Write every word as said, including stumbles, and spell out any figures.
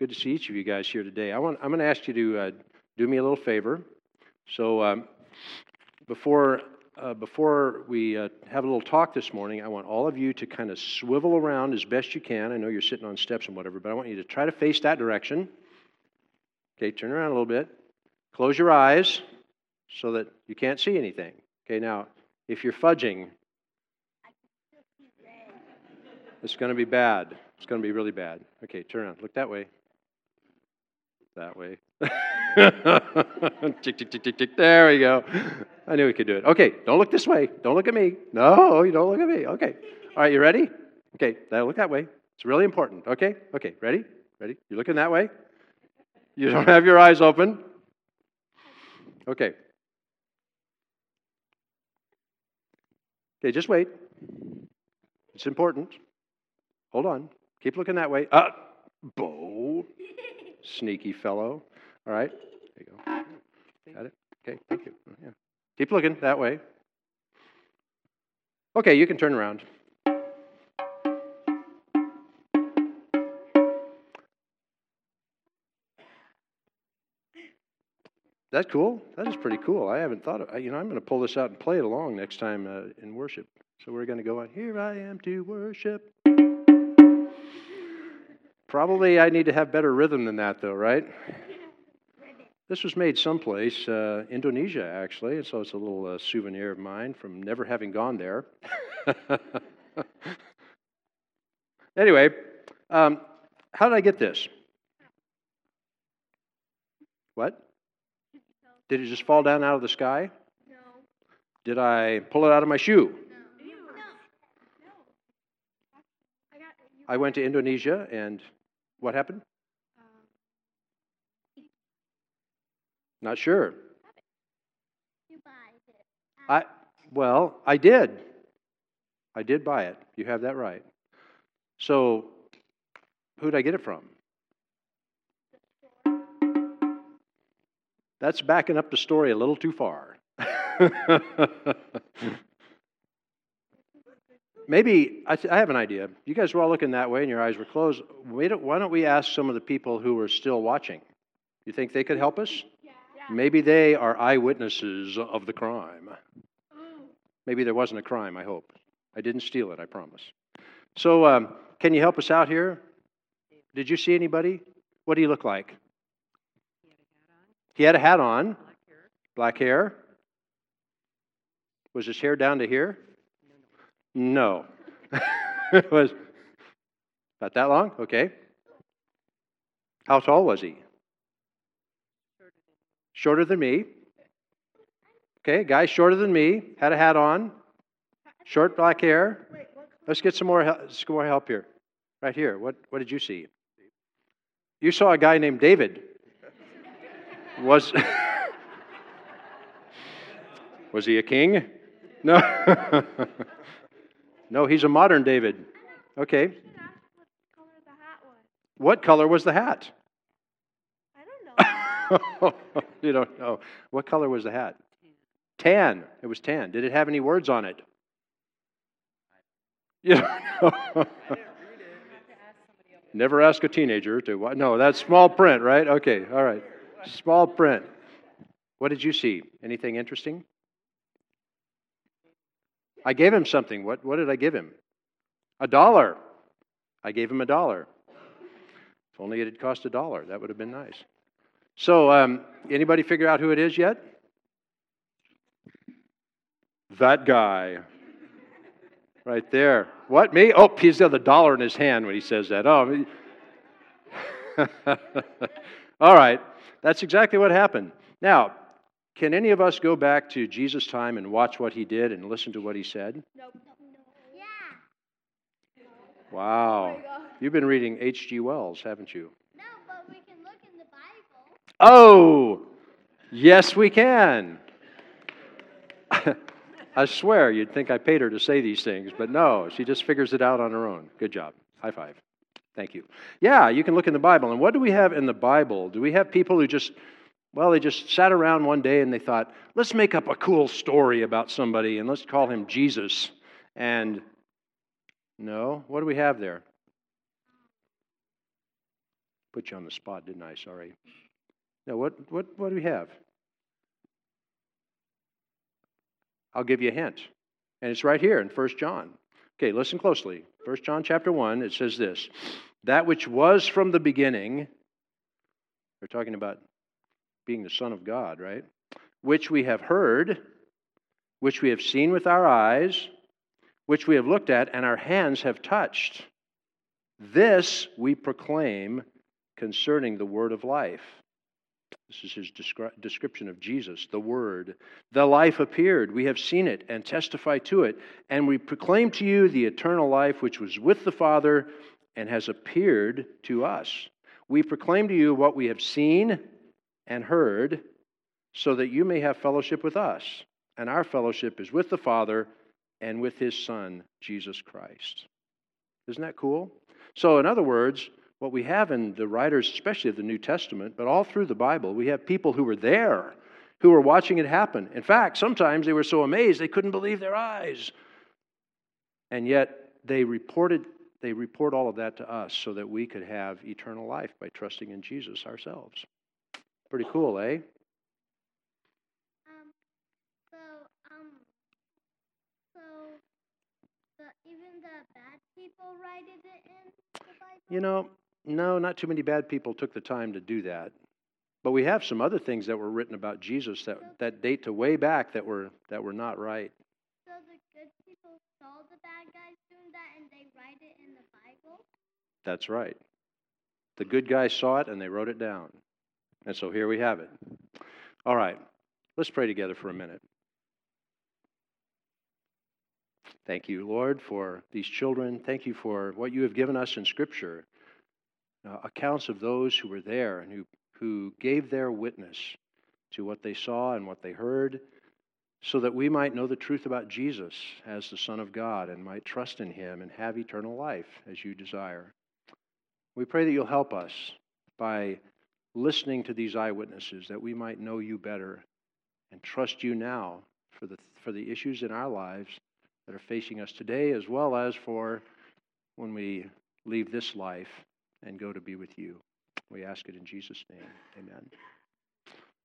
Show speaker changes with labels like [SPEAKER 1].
[SPEAKER 1] Good to see each of you guys here today. I want, I'm going to ask you to uh, do me a little favor. So um, before uh, before we uh, have a little talk this morning, I want all of you to kind of swivel around as best you can. I know you're sitting on steps and whatever, but I want you to try to face that direction. Okay, turn around a little bit. Close your eyes so that you can't see anything. Okay, now, if you're fudging, it's going to be bad. It's going to be really bad. Okay, turn around. Look that way. That way. Tick, tick, tick, tick, tick. There we go. I knew we could do it. Okay, don't look this way. Don't look at me. No, you don't look at me. Okay. All right, you ready? Okay, now look that way. It's really important. Okay? Okay, ready? Ready? You're looking that way? You don't have your eyes open? Okay. Okay, just wait. It's important. Hold on. Keep looking that way. Uh, Bo. Sneaky fellow. All right. There you go. Got it? Okay, thank you. Yeah. Keep looking that way. Okay, you can turn around. That's cool. That is pretty cool. I haven't thought of, you know, I'm going to pull this out and play it along next time uh, in worship. So we're going to go on, here I am to worship. Probably I need to have better rhythm than that, though, right? This was made someplace, uh, Indonesia, actually, so it's a little uh, souvenir of mine from never having gone there. Anyway, um, how did I get this? What? Did it just fall down out of the sky?
[SPEAKER 2] No.
[SPEAKER 1] Did I pull it out of my shoe?
[SPEAKER 2] No. No. No. I got you.
[SPEAKER 1] I went to Indonesia, and what happened?
[SPEAKER 2] Um,
[SPEAKER 1] Not sure.
[SPEAKER 2] you buy it.
[SPEAKER 1] I well, I did. I did buy it. You have that right. So, who'd I get it from? That's backing up the story a little too far. Maybe, I, th- I have an idea. You guys were all looking that way and your eyes were closed. Wait, why don't we ask some of the people who are still watching? You think they could help us?
[SPEAKER 2] Yeah.
[SPEAKER 1] Maybe they are eyewitnesses of the crime.
[SPEAKER 2] Oh.
[SPEAKER 1] Maybe there wasn't a crime, I hope. I didn't steal it, I promise. So, um, can you help us out here? Did you see anybody? What do you look like? He had a hat on. Black hair. Was his hair down to here? No. It was about that long? Okay. How tall was he? Shorter than me. Okay, guy shorter than me, had a hat on, short black hair. Let's get some more help, some more help here. Right here. What what did you see? You saw a guy named David. Was Was he a king? No. No, he's a modern David. Okay. What color was the hat?
[SPEAKER 2] I don't know.
[SPEAKER 1] You don't know. What color was the hat? Tan. It was tan. Did it have any words on it? You don't know. Never ask a teenager to. No, that's small print, right? Okay, all right. Small print. What did you see? Anything interesting? I gave him something. What, what did I give him? A dollar. I gave him a dollar. If only it had cost a dollar. That would have been nice. So, um, anybody figure out who it is yet? That guy. Right there. What, me? Oh, he's got the dollar in his hand when he says that. Oh, all right. That's exactly what happened. Now, can any of us go back to Jesus' time and watch what he did and listen to what he said?
[SPEAKER 2] Nope. Yeah.
[SPEAKER 1] Wow. You've been reading H G Wells, haven't you?
[SPEAKER 2] No, but we can look in the Bible.
[SPEAKER 1] Oh, yes, we can. I swear you'd think I paid her to say these things, but no, she just figures it out on her own. Good job. High five. Thank you. Yeah, you can look in the Bible. And what do we have in the Bible? Do we have people who just, well, they just sat around one day and they thought, let's make up a cool story about somebody and let's call him Jesus. And no, what do we have there? Put you on the spot, didn't I? Sorry. Now, what, what, what do we have? I'll give you a hint. And it's right here in First John. Okay, listen closely. First John chapter one, it says this. That which was from the beginning, we're talking about being the Son of God, right? Which we have heard, which we have seen with our eyes, which we have looked at, and our hands have touched. This we proclaim concerning the word of life. This is his descri- description of Jesus, the Word. The life appeared. We have seen it and testify to it. And we proclaim to you the eternal life which was with the Father and has appeared to us. We proclaim to you what we have seen and heard, so that you may have fellowship with us. And our fellowship is with the Father and with His Son, Jesus Christ. Isn't that cool? So, in other words, what we have in the writers, especially of the New Testament, but all through the Bible, we have people who were there, who were watching it happen. In fact, sometimes they were so amazed they couldn't believe their eyes. And yet they reported, they report all of that to us so that we could have eternal life by trusting in Jesus ourselves. Pretty cool, eh?
[SPEAKER 2] Um, so, um, so, the, even the bad people write it in the Bible?
[SPEAKER 1] You know, no, not too many bad people took the time to do that. But we have some other things that were written about Jesus that, that date to way back that were that were not right.
[SPEAKER 2] So the good people saw the bad guys doing that and they write it in the Bible?
[SPEAKER 1] That's right. The good guys saw it and they wrote it down. And so here we have it. All right, let's pray together for a minute. Thank you, Lord, for these children. Thank you for what you have given us in Scripture. Uh, accounts of those who were there and who, who gave their witness to what they saw and what they heard, so that we might know the truth about Jesus as the Son of God and might trust in Him and have eternal life as you desire. We pray that you'll help us by listening to these eyewitnesses, that we might know you better and trust you now for the, for the issues in our lives that are facing us today, as well as for when we leave this life and go to be with you. We ask it in Jesus' name. Amen.